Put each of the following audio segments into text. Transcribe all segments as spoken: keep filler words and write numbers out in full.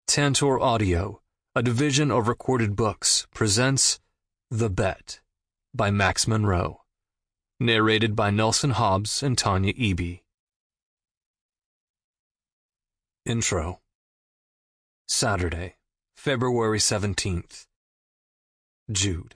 Tantor Audio, a division of Recorded Books, presents The Bet by Max Monroe. Narrated by Nelson Hobbs and Tanya Eby. Intro. Saturday, February seventeenth. Jude.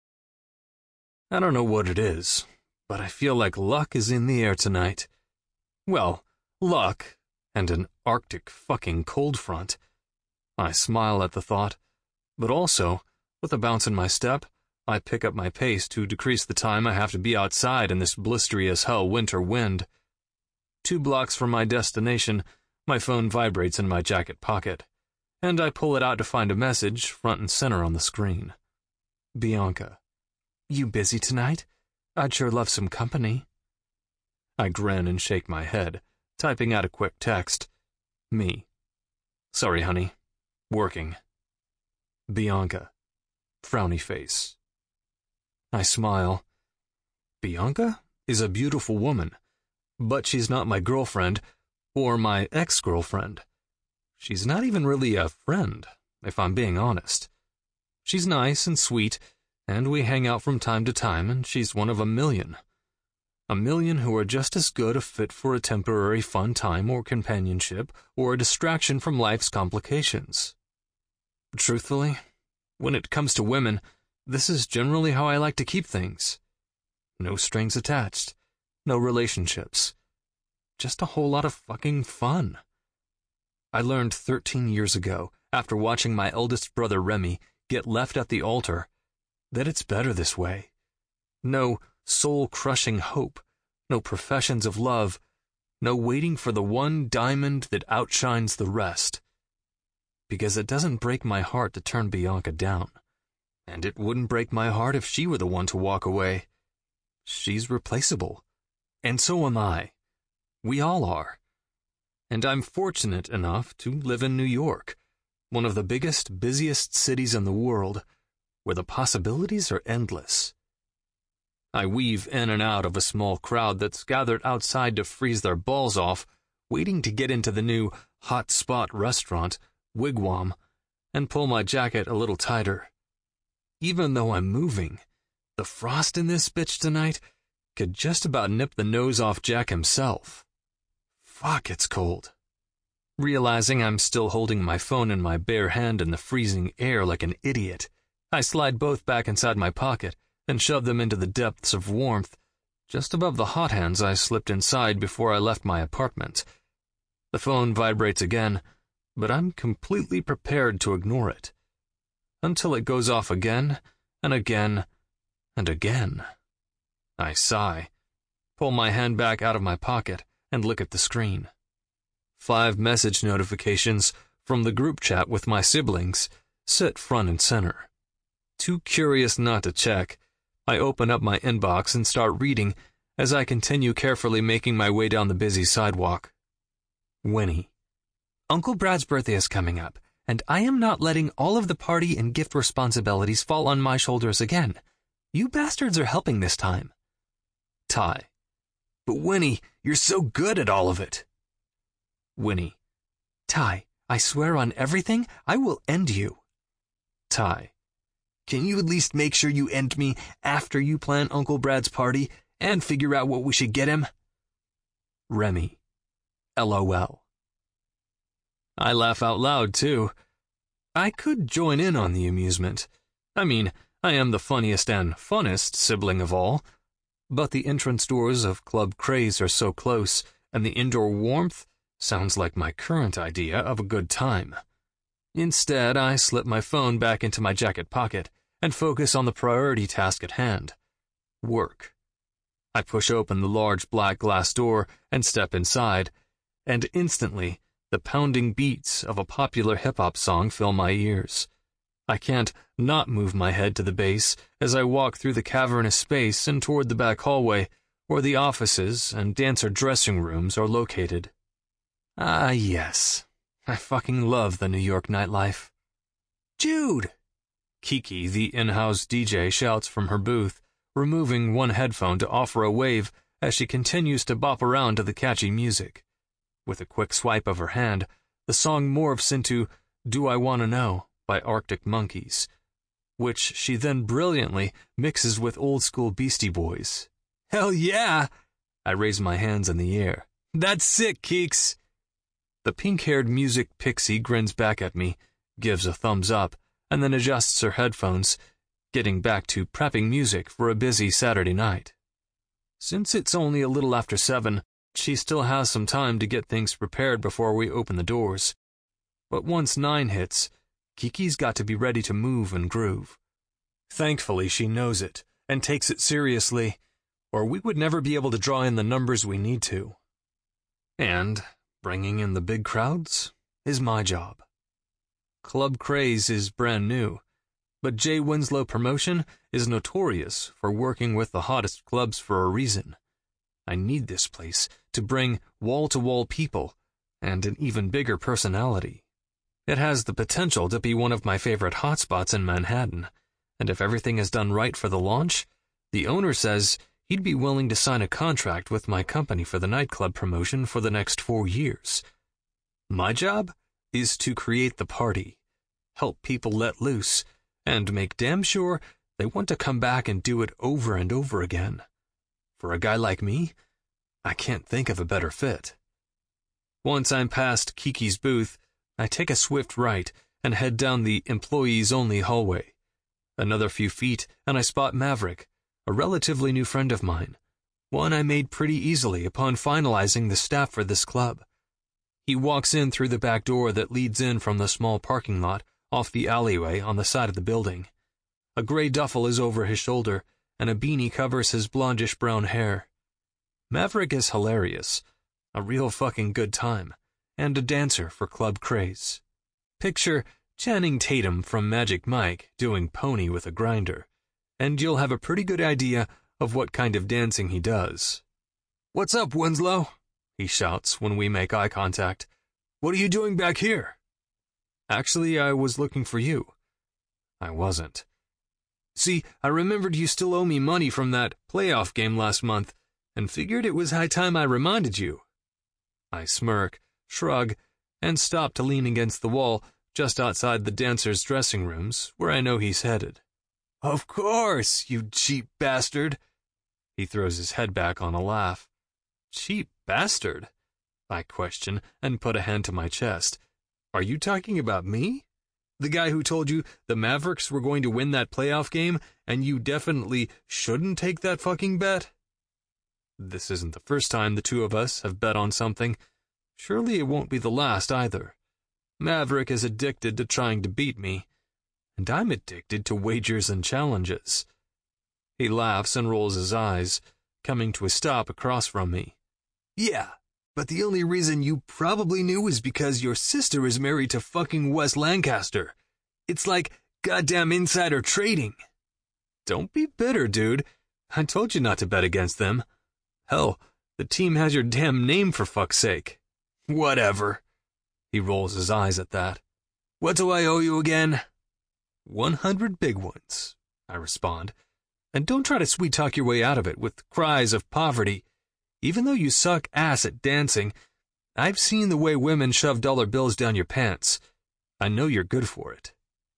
I don't know what it is, but I feel like luck is in the air tonight. Well, luck and an Arctic fucking cold front. I smile at the thought, but also, with a bounce in my step, I pick up my pace to decrease the time I have to be outside in this blistery as hell winter wind. Two blocks from my destination, my phone vibrates in my jacket pocket, and I pull it out to find a message front and center on the screen. Bianca. You busy tonight? I'd sure love some company. I grin and shake my head, typing out a quick text. Me. Sorry, honey. Working. Bianca. Frowny face. I smile. Bianca is a beautiful woman, but she's not my girlfriend or my ex-girlfriend. She's not even really a friend, if I'm being honest. She's nice and sweet, and we hang out from time to time, and she's one of a million. A million who are just as good a fit for a temporary fun time or companionship or a distraction from life's complications. Truthfully, when it comes to women, this is generally how I like to keep things. No strings attached, no relationships. Just a whole lot of fucking fun. I learned thirteen years ago, after watching my eldest brother Remy get left at the altar, that it's better this way. No soul-crushing hope, no professions of love, no waiting for the one diamond that outshines the rest. Because it doesn't break my heart to turn Bianca down, and it wouldn't break my heart if she were the one to walk away. She's replaceable, and so am I. We all are. And I'm fortunate enough to live in New York, one of the biggest, busiest cities in the world, where the possibilities are endless. I weave in and out of a small crowd that's gathered outside to freeze their balls off, waiting to get into the new hot spot restaurant, Wigwam, and pull my jacket a little tighter. Even though I'm moving, the frost in this bitch tonight could just about nip the nose off Jack himself. Fuck, it's cold. Realizing I'm still holding my phone in my bare hand in the freezing air like an idiot, I slide both back inside my pocket and shove them into the depths of warmth, just above the hot hands I slipped inside before I left my apartment. The phone vibrates again, but I'm completely prepared to ignore it. Until it goes off again, and again, and again. I sigh, pull my hand back out of my pocket, and look at the screen. Five message notifications from the group chat with my siblings sit front and center. Too curious not to check, I open up my inbox and start reading as I continue carefully making my way down the busy sidewalk. Winnie. Uncle Brad's birthday is coming up, and I am not letting all of the party and gift responsibilities fall on my shoulders again. You bastards are helping this time. Ty. But Winnie, you're so good at all of it. Winnie. Ty, I swear on everything, I will end you. Ty. Can you at least make sure you end me after you plan Uncle Brad's party and figure out what we should get him? Remy. LOL. I laugh out loud, too. I could join in on the amusement. I mean, I am the funniest and funnest sibling of all. But the entrance doors of Club Craze are so close, and the indoor warmth sounds like my current idea of a good time. Instead, I slip my phone back into my jacket pocket and focus on the priority task at hand. Work. I push open the large black glass door and step inside, and instantly, the pounding beats of a popular hip-hop song fill my ears. I can't not move my head to the bass as I walk through the cavernous space and toward the back hallway, where the offices and dancer dressing rooms are located. Ah, yes. I fucking love the New York nightlife. Jude! Kiki, the in-house D J, shouts from her booth, removing one headphone to offer a wave as she continues to bop around to the catchy music. With a quick swipe of her hand, the song morphs into Do I Want to Know by Arctic Monkeys, which she then brilliantly mixes with old-school Beastie Boys. Hell yeah! I raise my hands in the air. That's sick, Keeks! The pink-haired music pixie grins back at me, gives a thumbs up, and then adjusts her headphones, getting back to prepping music for a busy Saturday night. Since it's only a little after seven, she still has some time to get things prepared before we open the doors. But once nine hits, Kiki's got to be ready to move and groove. Thankfully, she knows it and takes it seriously, or we would never be able to draw in the numbers we need to. And bringing in the big crowds is my job. Club Craze is brand new, but Jay Winslow Promotion is notorious for working with the hottest clubs for a reason. I need this place to bring wall-to-wall people and an even bigger personality. It has the potential to be one of my favorite hotspots in Manhattan, and if everything is done right for the launch, the owner says he'd be willing to sign a contract with my company for the nightclub promotion for the next four years. My job is to create the party, help people let loose, and make damn sure they want to come back and do it over and over again. For a guy like me, I can't think of a better fit. Once I'm past Kiki's booth, I take a swift right and head down the employees-only hallway. Another few feet, and I spot Maverick, a relatively new friend of mine, one I made pretty easily upon finalizing the staff for this club. He walks in through the back door that leads in from the small parking lot off the alleyway on the side of the building. A gray duffel is over his shoulder, and a beanie covers his blondish-brown hair. Maverick is hilarious, a real fucking good time, and a dancer for Club Craze. Picture Channing Tatum from Magic Mike doing pony with a grinder, and you'll have a pretty good idea of what kind of dancing he does. "What's up, Winslow?" he shouts when we make eye contact. "What are you doing back here?" "Actually, I was looking for you." I wasn't. "See, I remembered you still owe me money from that playoff game last month, and figured it was high time I reminded you." I smirk, shrug, and stop to lean against the wall just outside the dancers' dressing rooms, where I know he's headed. "Of course, you cheap bastard." He throws his head back on a laugh. "Cheap bastard?" I question and put a hand to my chest. "Are you talking about me? The guy who told you the Mavericks were going to win that playoff game, and you definitely shouldn't take that fucking bet?" This isn't the first time the two of us have bet on something. Surely it won't be the last either. Maverick is addicted to trying to beat me, and I'm addicted to wagers and challenges. He laughs and rolls his eyes, coming to a stop across from me. "Yeah, but the only reason you probably knew is because your sister is married to fucking Wes Lancaster. It's like goddamn insider trading." "Don't be bitter, dude. I told you not to bet against them. Hell, the team has your damn name for fuck's sake." "Whatever." He rolls his eyes at that. "What do I owe you again?" One hundred big ones," I respond. "And don't try to sweet-talk your way out of it with cries of poverty. Even though you suck ass at dancing, I've seen the way women shove dollar bills down your pants. I know you're good for it."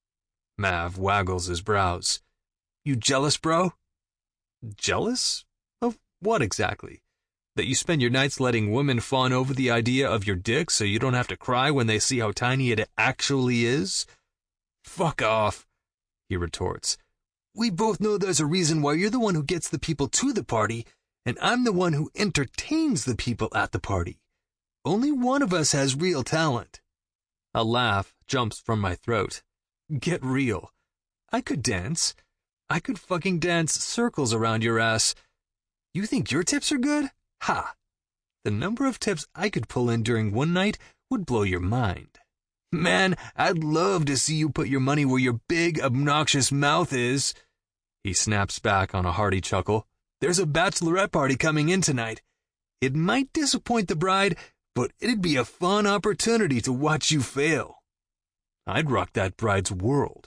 Mav waggles his brows. "You jealous, bro?" "Jealous? Of what exactly? That you spend your nights letting women fawn over the idea of your dick so you don't have to cry when they see how tiny it actually is?" "Fuck off," he retorts. "We both know there's a reason why you're the one who gets the people to the party, and I'm the one who entertains the people at the party. Only one of us has real talent." A laugh jumps from my throat. "Get real. I could dance. I could fucking dance circles around your ass. You think your tips are good? Ha! The number of tips I could pull in during one night would blow your mind. Man, I'd love to see you put your money where your big, obnoxious mouth is." He snaps back on a hearty chuckle. "There's a bachelorette party coming in tonight. It might disappoint the bride, but it'd be a fun opportunity to watch you fail." "I'd rock that bride's world."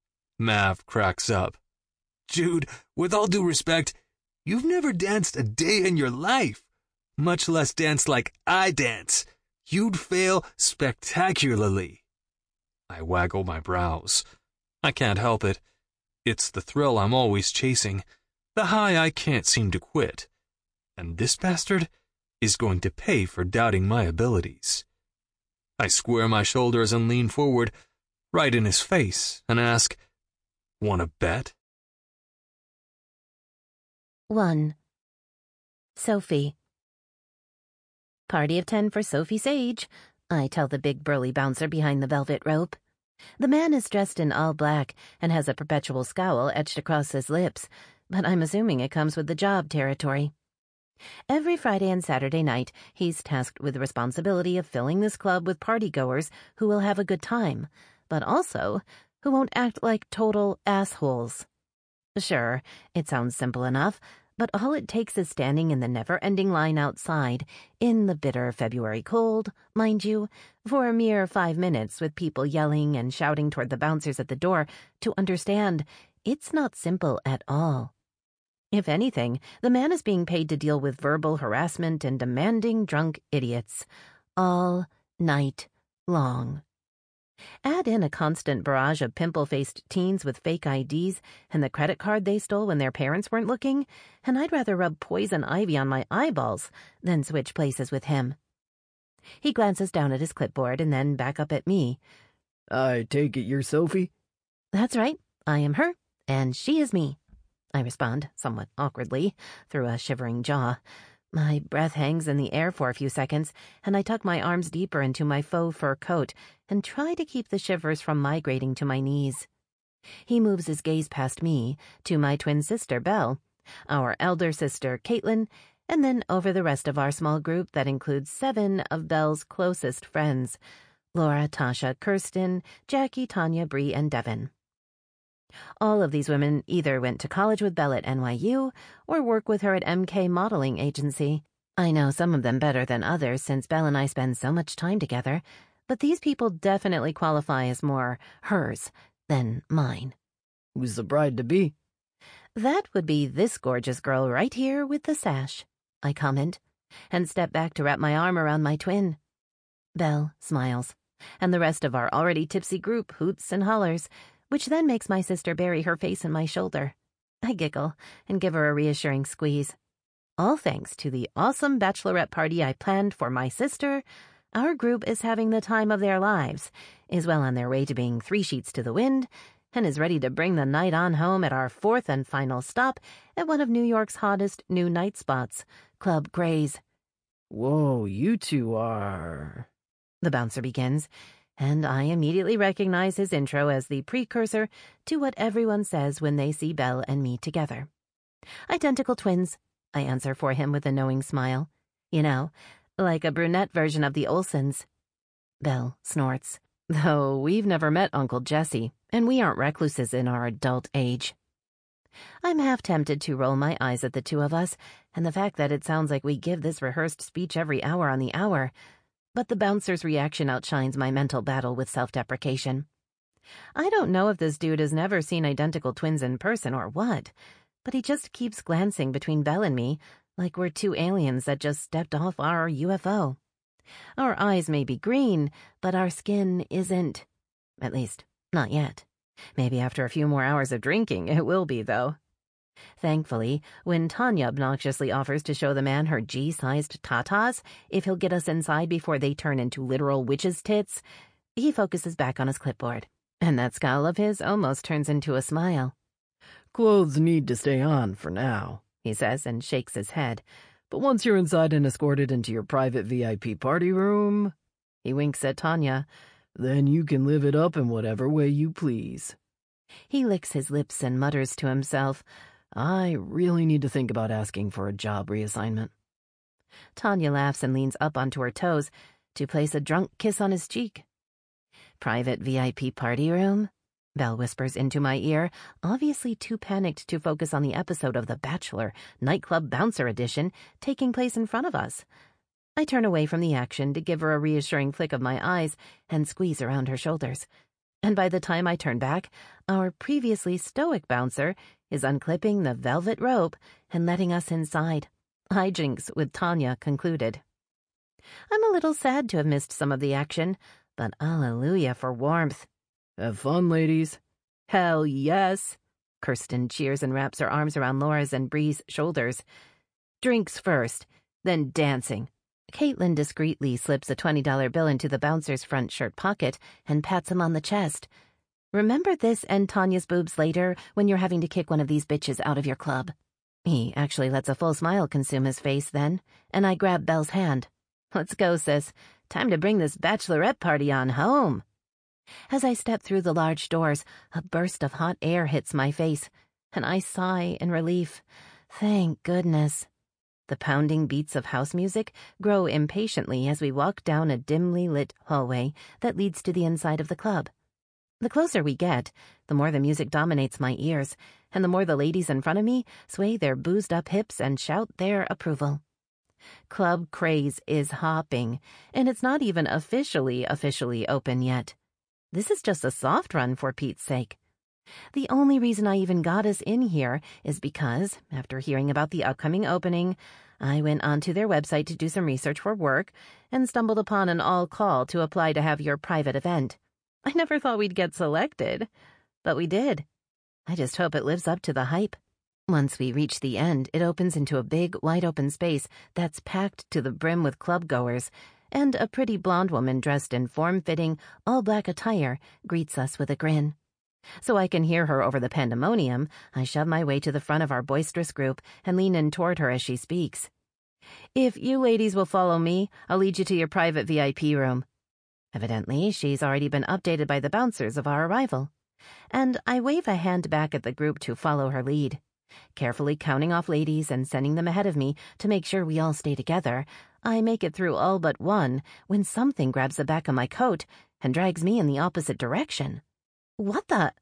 Mav cracks up. "Jude, with all due respect, you've never danced a day in your life, much less dance like I dance. You'd fail spectacularly." I waggle my brows. I can't help it. It's the thrill I'm always chasing, the high I can't seem to quit. And this bastard is going to pay for doubting my abilities. I square my shoulders and lean forward, right in his face, and ask, "Wanna bet?" one. Sophie. Party of ten for Sophie Sage, I tell the big burly bouncer behind the velvet rope. The man is dressed in all black and has a perpetual scowl etched across his lips, but I'm assuming it comes with the job territory. Every Friday and Saturday night, he's tasked with the responsibility of filling this club with partygoers who will have a good time, but also who won't act like total assholes. Sure, it sounds simple enough, but all it takes is standing in the never-ending line outside, in the bitter February cold, mind you, for a mere five minutes with people yelling and shouting toward the bouncers at the door to understand it's not simple at all. If anything, the man is being paid to deal with verbal harassment and demanding drunk idiots. All night long. Add in a constant barrage of pimple-faced teens with fake I Ds and the credit card they stole when their parents weren't looking, and I'd rather rub poison ivy on my eyeballs than switch places with him. He glances down at his clipboard and then back up at me. I take it you're Sophie? That's right. I am her, and she is me. I respond, somewhat awkwardly, through a shivering jaw. My breath hangs in the air for a few seconds, and I tuck my arms deeper into my faux fur coat and try to keep the shivers from migrating to my knees. He moves his gaze past me to my twin sister, Belle, our elder sister, Caitlin, and then over the rest of our small group that includes seven of Belle's closest friends, Laura, Tasha, Kirsten, Jackie, Tanya, Bree, and Devin. All of these women either went to college with Belle at N Y U or work with her at M K Modeling Agency. I know some of them better than others since Belle and I spend so much time together, but these people definitely qualify as more hers than mine. Who's the bride-to-be? That would be this gorgeous girl right here with the sash, I comment, and step back to wrap my arm around my twin. Belle smiles, and the rest of our already tipsy group hoots and hollers, which then makes my sister bury her face in my shoulder. I giggle and give her a reassuring squeeze. All thanks to the awesome bachelorette party I planned for my sister, our group is having the time of their lives, is well on their way to being three sheets to the wind, and is ready to bring the night on home at our fourth and final stop at one of New York's hottest new night spots, Club Gray's. Whoa, you two are... The bouncer begins, and I immediately recognize his intro as the precursor to what everyone says when they see Belle and me together. Identical twins, I answer for him with a knowing smile. You know, like a brunette version of the Olsons. Belle snorts, though we've never met Uncle Jesse, and we aren't recluses in our adult age. I'm half tempted to roll my eyes at the two of us, and the fact that it sounds like we give this rehearsed speech every hour on the hour, but the bouncer's reaction outshines my mental battle with self-deprecation. I don't know if this dude has never seen identical twins in person or what, but he just keeps glancing between Belle and me like we're two aliens that just stepped off our U F O. Our eyes may be green, but our skin isn't. At least, not yet. Maybe after a few more hours of drinking, it will be, though. Thankfully, when Tanya obnoxiously offers to show the man her G-sized tatas if he'll get us inside before they turn into literal witches' tits, he focuses back on his clipboard, and that scowl of his almost turns into a smile. Clothes need to stay on for now, he says and shakes his head. But once you're inside and escorted into your private V I P party room, he winks at Tanya, then you can live it up in whatever way you please. He licks his lips and mutters to himself, I really need to think about asking for a job reassignment. Tanya laughs and leans up onto her toes to place a drunk kiss on his cheek. Private V I P party room? Belle whispers into my ear, obviously too panicked to focus on the episode of The Bachelor, nightclub bouncer edition, taking place in front of us. I turn away from the action to give her a reassuring flick of my eyes and squeeze around her shoulders. And by the time I turn back, our previously stoic bouncer is unclipping the velvet rope and letting us inside. Hijinks with Tanya concluded. I'm a little sad to have missed some of the action, but hallelujah for warmth. Have fun, ladies. Hell yes. Kirsten cheers and wraps her arms around Laura's and Bree's shoulders. Drinks first, then dancing. Caitlin discreetly slips a twenty dollar bill into the bouncer's front shirt pocket and pats him on the chest. Remember this and Tanya's boobs later when you're having to kick one of these bitches out of your club. He actually lets a full smile consume his face then, and I grab Belle's hand. Let's go, sis. Time to bring this bachelorette party on home. As I step through the large doors, a burst of hot air hits my face, and I sigh in relief. Thank goodness. The pounding beats of house music grow impatiently as we walk down a dimly lit hallway that leads to the inside of the club. The closer we get, the more the music dominates my ears, and the more the ladies in front of me sway their boozed-up hips and shout their approval. Club craze is hopping, and it's not even officially, officially open yet. This is just a soft run, for Pete's sake. The only reason I even got us in here is because, after hearing about the upcoming opening, I went onto their website to do some research for work and stumbled upon an all-call to apply to have your private event. I never thought we'd get selected, but we did. I just hope it lives up to the hype. Once we reach the end, it opens into a big, wide-open space that's packed to the brim with club-goers, and a pretty blonde woman dressed in form-fitting, all-black attire greets us with a grin. So I can hear her over the pandemonium, I shove my way to the front of our boisterous group and lean in toward her as she speaks. If you ladies will follow me, I'll lead you to your private V I P room. Evidently, she's already been updated by the bouncers of our arrival. And I wave a hand back at the group to follow her lead. Carefully counting off ladies and sending them ahead of me to make sure we all stay together, I make it through all but one when something grabs the back of my coat and drags me in the opposite direction. What the?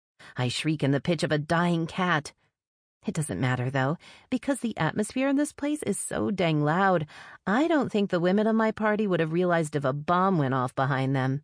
I shriek in the pitch of a dying cat. It doesn't matter, though, because the atmosphere in this place is so dang loud, I don't think the women of my party would have realized if a bomb went off behind them.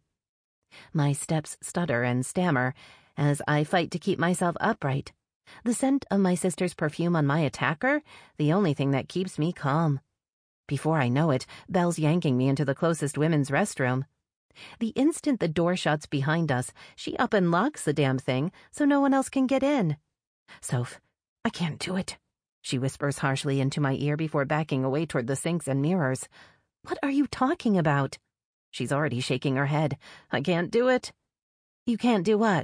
My steps stutter and stammer as I fight to keep myself upright. The scent of my sister's perfume on my attacker, the only thing that keeps me calm. Before I know it, Belle's yanking me into the closest women's restroom. The instant the door shuts behind us, she up and locks the damn thing so no one else can get in. Soph, I can't do it, she whispers harshly into my ear before backing away toward the sinks and mirrors. What are you talking about? She's already shaking her head. I can't do it. You can't do what?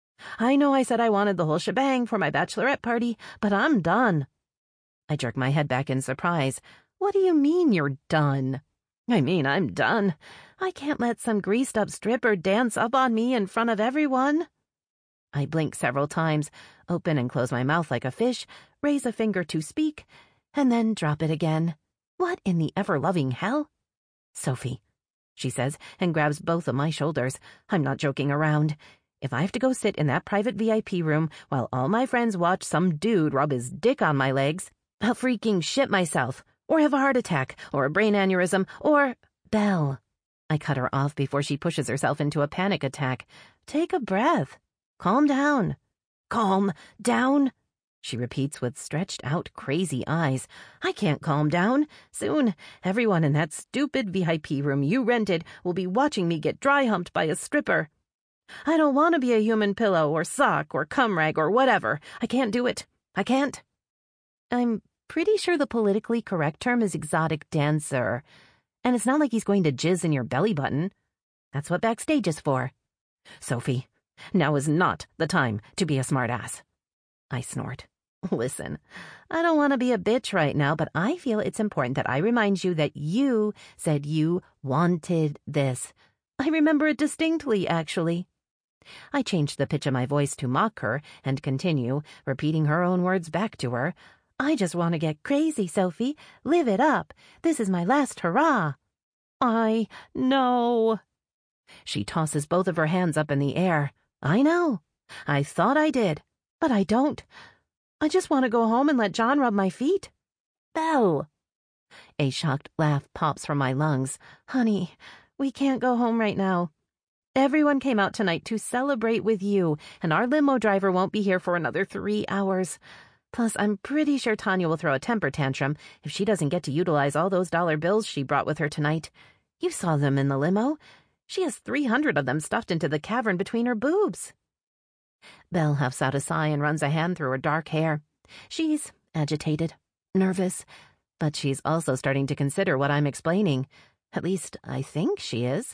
I know I said I wanted the whole shebang for my bachelorette party, but I'm done. I jerk my head back in surprise. What do you mean you're done? I mean, I'm done. I can't let some greased-up stripper dance up on me in front of everyone. I blink several times, open and close my mouth like a fish, raise a finger to speak, and then drop it again. What in the ever-loving hell? Sophie, she says, and grabs both of my shoulders. I'm not joking around. If I have to go sit in that private V I P room while all my friends watch some dude rub his dick on my legs, I'll freaking shit myself, or have a heart attack, or a brain aneurysm, or... Belle. I cut her off before she pushes herself into a panic attack. Take a breath. Calm down. Calm down, she repeats with stretched-out, crazy eyes. I can't calm down. Soon, everyone in that stupid V I P room you rented will be watching me get dry-humped by a stripper. I don't want to be a human pillow or sock or cum rag or whatever. I can't do it. I can't. I'm pretty sure the politically correct term is exotic dancer. And it's not like he's going to jizz in your belly button. That's what backstage is for. Sophie, now is not the time to be a smartass. I snort. Listen, I don't want to be a bitch right now, but I feel it's important that I remind you that you said you wanted this. I remember it distinctly, actually. I change the pitch of my voice to mock her and continue, repeating her own words back to her. I just want to get crazy, Sophie. Live it up. This is my last hurrah. I know. She tosses both of her hands up in the air. I know. I thought I did, but I don't. I just want to go home and let John rub my feet. Belle. A shocked laugh pops from my lungs. Honey, we can't go home right now. Everyone came out tonight to celebrate with you, and our limo driver won't be here for another three hours. Plus, I'm pretty sure Tanya will throw a temper tantrum if she doesn't get to utilize all those dollar bills she brought with her tonight. You saw them in the limo. She has three hundred of them stuffed into the cavern between her boobs. Belle huffs out a sigh and runs a hand through her dark hair. She's agitated, nervous, but she's also starting to consider what I'm explaining. At least, I think she is.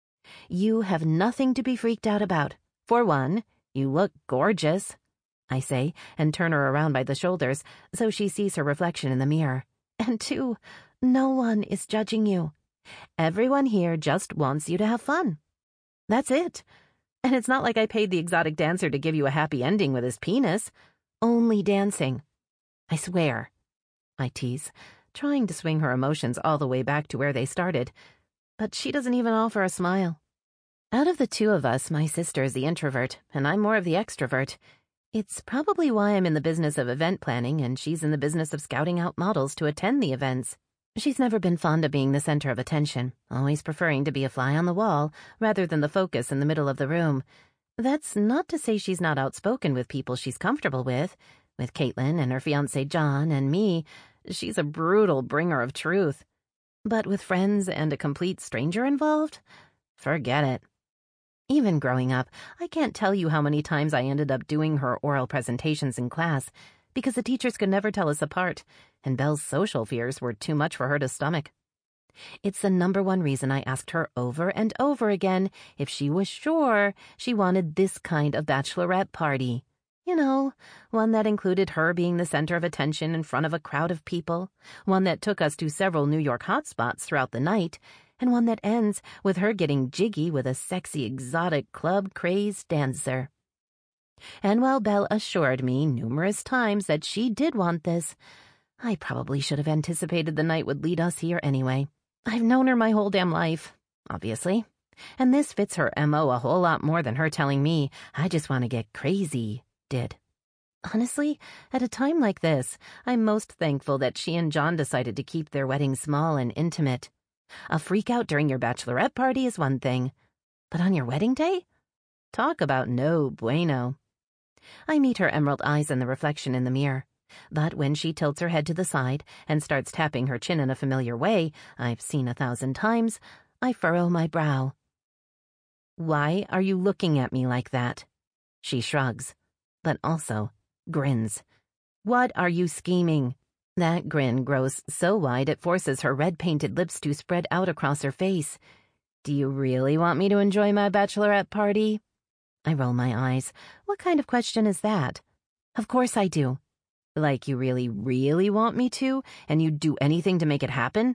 You have nothing to be freaked out about. For one, you look gorgeous, I say, and turn her around by the shoulders so she sees her reflection in the mirror. And two, no one is judging you. Everyone here just wants you to have fun. That's it. And it's not like I paid the exotic dancer to give you a happy ending with his penis. Only dancing. I swear, I tease, trying to swing her emotions all the way back to where they started. But she doesn't even offer a smile. Out of the two of us, my sister is the introvert, and I'm more of the extrovert. It's probably why I'm in the business of event planning, and she's in the business of scouting out models to attend the events. She's never been fond of being the center of attention, always preferring to be a fly on the wall rather than the focus in the middle of the room. That's not to say she's not outspoken with people she's comfortable with. With Caitlin and her fiancé John and me, she's a brutal bringer of truth. But with friends and a complete stranger involved, forget it. Even growing up, I can't tell you how many times I ended up doing her oral presentations in class because the teachers could never tell us apart, and Belle's social fears were too much for her to stomach. It's the number one reason I asked her over and over again if she was sure she wanted this kind of bachelorette party. You know, one that included her being the center of attention in front of a crowd of people, one that took us to several New York hotspots throughout the night, and one that ends with her getting jiggy with a sexy, exotic, club-crazed dancer. And while Belle assured me numerous times that she did want this, I probably should have anticipated the night would lead us here anyway. I've known her my whole damn life, obviously, and this fits her M O a whole lot more than her telling me I just want to get crazy did. Honestly, at a time like this, I'm most thankful that she and John decided to keep their wedding small and intimate. A freak out during your bachelorette party is one thing, but on your wedding day? Talk about no bueno. I meet her emerald eyes in the reflection in the mirror, but when she tilts her head to the side and starts tapping her chin in a familiar way I've seen a thousand times, I furrow my brow. Why are you looking at me like that? She shrugs, but also grins. What are you scheming? That grin grows so wide it forces her red-painted lips to spread out across her face. Do you really want me to enjoy my bachelorette party? I roll my eyes. What kind of question is that? Of course I do. Like you really, really want me to, and you'd do anything to make it happen?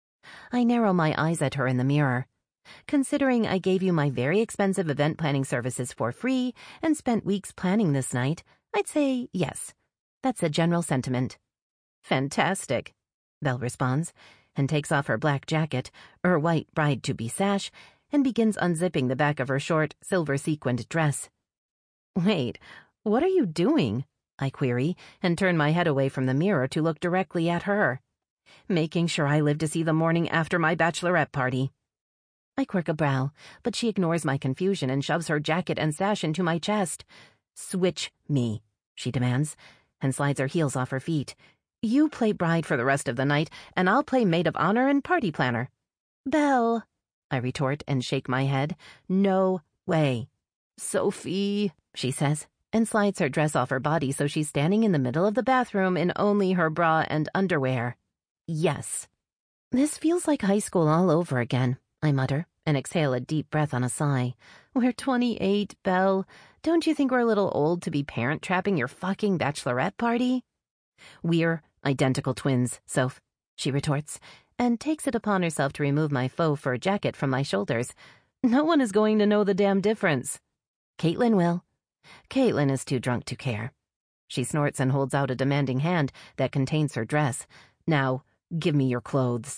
I narrow my eyes at her in the mirror. Considering I gave you my very expensive event planning services for free and spent weeks planning this night, I'd say yes. That's a general sentiment. Fantastic, Belle responds, and takes off her black jacket, her white bride-to-be sash, and begins unzipping the back of her short, silver-sequined dress. Wait, what are you doing? I query, and turn my head away from the mirror to look directly at her. Making sure I live to see the morning after my bachelorette party. I quirk a brow, but she ignores my confusion and shoves her jacket and sash into my chest. Switch me, she demands, and slides her heels off her feet. You play bride for the rest of the night, and I'll play maid of honor and party planner. Belle, I retort and shake my head. No way. Sophie, she says, and slides her dress off her body so she's standing in the middle of the bathroom in only her bra and underwear. Yes. This feels like high school all over again, I mutter, and exhale a deep breath on a sigh. We're twenty-eight, Belle. Don't you think we're a little old to be parent-trapping your fucking bachelorette party? We're identical twins, Soph, she retorts, and takes it upon herself to remove my faux fur jacket from my shoulders. No one is going to know the damn difference. Caitlin will. Caitlin is too drunk to care. She snorts and holds out a demanding hand that contains her dress. Now, give me your clothes.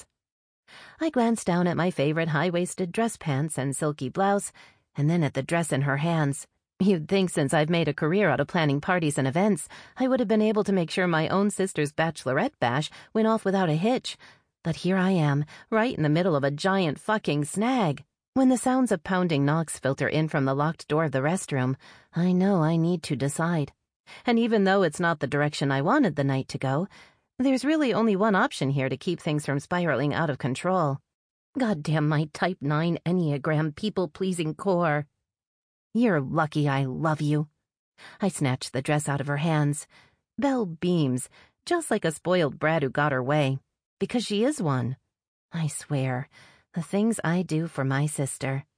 I glance down at my favorite high-waisted dress pants and silky blouse, and then at the dress in her hands. You'd think since I've made a career out of planning parties and events, I would have been able to make sure my own sister's bachelorette bash went off without a hitch. But here I am, right in the middle of a giant fucking snag. When the sounds of pounding knocks filter in from the locked door of the restroom, I know I need to decide. And even though it's not the direction I wanted the night to go, there's really only one option here to keep things from spiraling out of control. Goddamn my type nine Enneagram people-pleasing core. You're lucky I love you. I snatched the dress out of her hands. Belle beams, just like a spoiled brat who got her way, because she is one. I swear, the things I do for my sister.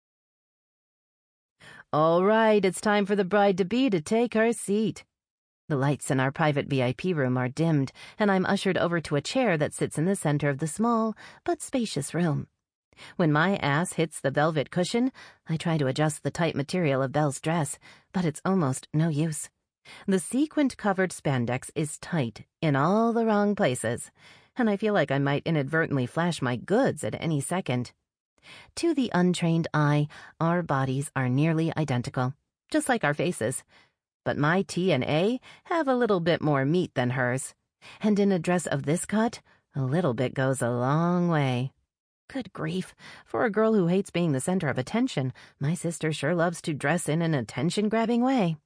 All right, it's time for the bride-to-be to take her seat. The lights in our private V I P room are dimmed, and I'm ushered over to a chair that sits in the center of the small but spacious room. When my ass hits the velvet cushion, I try to adjust the tight material of Belle's dress, but it's almost no use. The sequin-covered spandex is tight in all the wrong places, and I feel like I might inadvertently flash my goods at any second. To the untrained eye, our bodies are nearly identical, just like our faces. But my T and A have a little bit more meat than hers, and in a dress of this cut, a little bit goes a long way. Good grief, for a girl who hates being the center of attention, my sister sure loves to dress in an attention-grabbing way.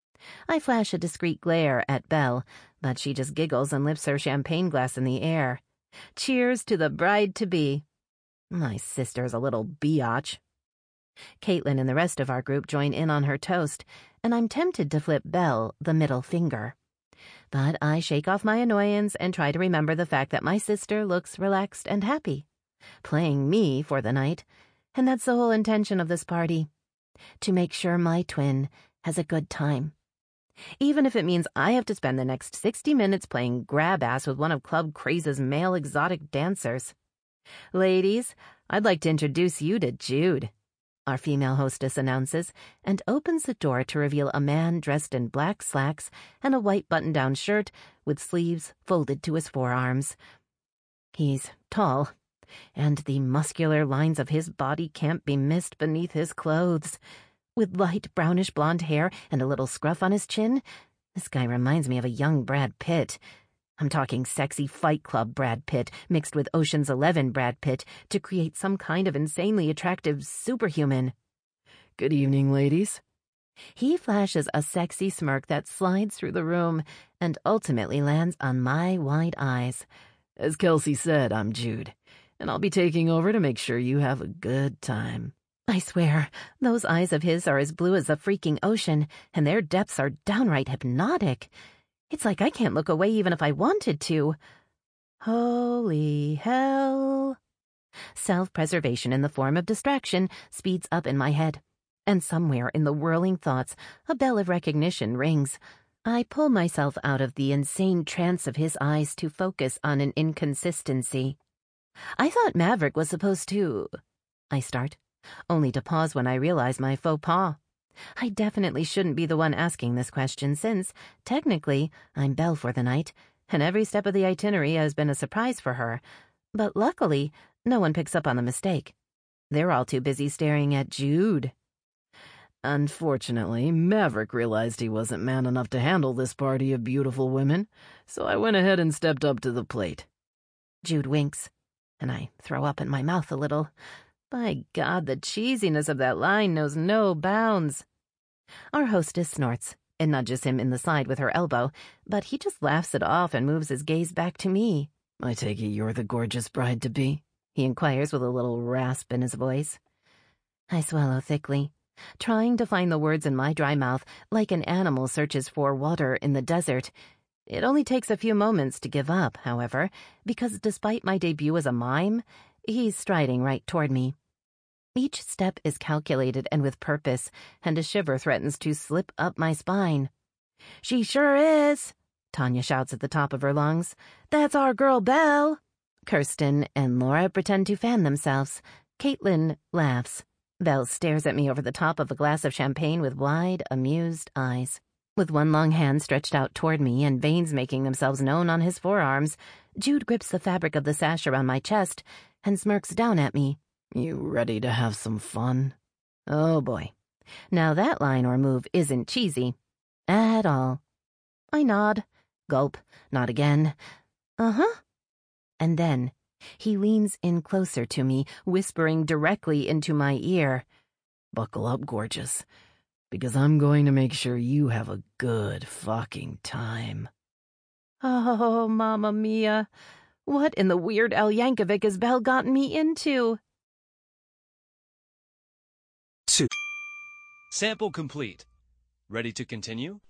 I flash a discreet glare at Belle, but she just giggles and lifts her champagne glass in the air. Cheers to the bride-to-be. My sister's a little biatch. Caitlin and the rest of our group join in on her toast, and I'm tempted to flip Belle the middle finger. But I shake off my annoyance and try to remember the fact that my sister looks relaxed and happy, playing me for the night, and that's the whole intention of this party, to make sure my twin has a good time. Even if it means I have to spend the next sixty minutes playing grab-ass with one of Club Craze's male exotic dancers. Ladies, I'd like to introduce you to Jude, our female hostess announces, and opens the door to reveal a man dressed in black slacks and a white button-down shirt with sleeves folded to his forearms. He's tall, and the muscular lines of his body can't be missed beneath his clothes. With light brownish blonde hair and a little scruff on his chin, this guy reminds me of a young Brad Pitt. I'm talking sexy Fight Club Brad Pitt mixed with Ocean's Eleven Brad Pitt to create some kind of insanely attractive superhuman. Good evening, ladies. He flashes a sexy smirk that slides through the room and ultimately lands on my wide eyes. As Kelsey said, I'm Jude, and I'll be taking over to make sure you have a good time. I swear, those eyes of his are as blue as the freaking ocean, and their depths are downright hypnotic. It's like I can't look away even if I wanted to. Holy hell. Self-preservation in the form of distraction speeds up in my head, and somewhere in the whirling thoughts, a bell of recognition rings. I pull myself out of the insane trance of his eyes to focus on an inconsistency. I thought Maverick was supposed to... I start, only to pause when I realize my faux pas. I definitely shouldn't be the one asking this question since, technically, I'm Belle for the night, and every step of the itinerary has been a surprise for her. But luckily, no one picks up on the mistake. They're all too busy staring at Jude. Unfortunately, Maverick realized he wasn't man enough to handle this party of beautiful women, so I went ahead and stepped up to the plate. Jude winks, and I throw up in my mouth a little. By God, the cheesiness of that line knows no bounds. Our hostess snorts and nudges him in the side with her elbow, but he just laughs it off and moves his gaze back to me. I take it you're the gorgeous bride-to-be? He inquires with a little rasp in his voice. I swallow thickly, trying to find the words in my dry mouth like an animal searches for water in the desert. It only takes a few moments to give up, however, because despite my debut as a mime, he's striding right toward me. Each step is calculated and with purpose, and a shiver threatens to slip up my spine. "She sure is," Tanya shouts at the top of her lungs. "That's our girl Belle." Kirsten and Laura pretend to fan themselves. Caitlin laughs. Belle stares at me over the top of a glass of champagne with wide, amused eyes. With one long hand stretched out toward me and veins making themselves known on his forearms, Jude grips the fabric of the sash around my chest and smirks down at me. You ready to have some fun? Oh boy. Now that line or move isn't cheesy. At all. I nod. Gulp. Nod again. Uh-huh. And then he leans in closer to me, whispering directly into my ear. Buckle up, gorgeous, because I'm going to make sure you have a good fucking time. Oh, Mamma Mia. What in the weird Al Yankovic has Belle gotten me into? two. Sample complete. Ready to continue?